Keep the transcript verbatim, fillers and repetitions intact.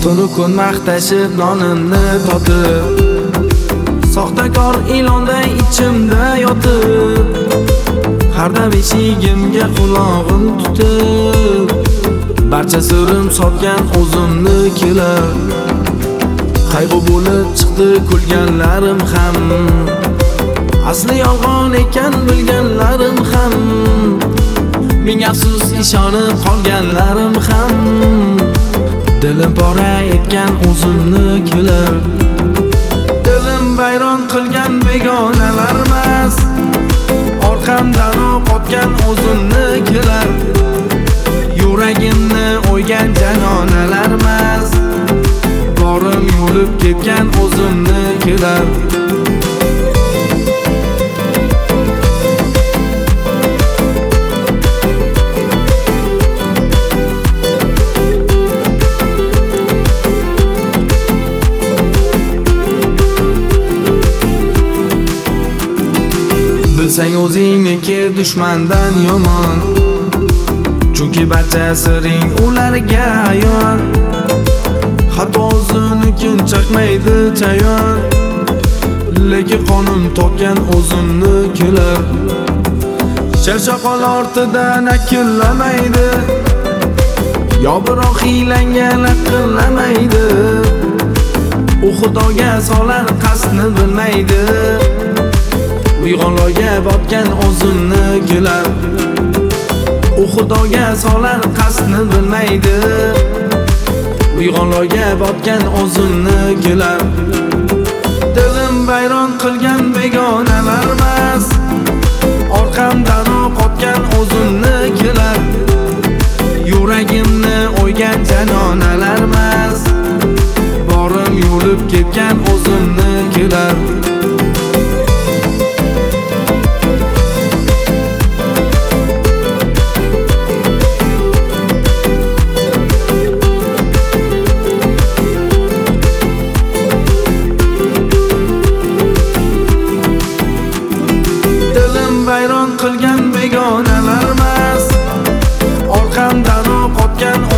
tunu kun maqtashib nonimni totib, soxtakor ilonday ichimda yotib, har dam eshigimga qulog'im tutib, barcha sirim sotgan o'zimnikilar. Qayg'u bo'lib chiqdi kulganlarim ham, asli yolg'on ekan bilganlarim ham, ming afsus ishonib qolganlarim ham, dilim pora etgan o'zimnikilar. Dilim vayron qilgan begonalarmas, orqamdan qotgan o'zimnikilar. Yuragimni o'ygan janonalarmas, borim yo'lib ketgan o'zimnikilar. Bilsang o'zingniki dushmandan yomon, chunki barcha siring ularga ayon. Hatto o'zinikin chaqmaydi chayon, lekin qonim topgan o'zimnikilar. Sharshaqol ortidan akillamaydi, yo biroq hiylangga laqqillamaydi. U xudoga solar qasdni bilmaydi, uyg'onlarga botgan o'zimnikilar. U xudoga solar qasdni bilmaydi, uyg'onlarga botgan o'zimnikilar. Dilim vayron qilgan begonalarmas, orqamdan qotgan o'zimnikilar. Yuragimni o'ygan janonalarmas, borim yo'lib ketgan o'zimnikilar. Vayron qilgan begonalarmas, orqamdan qotgan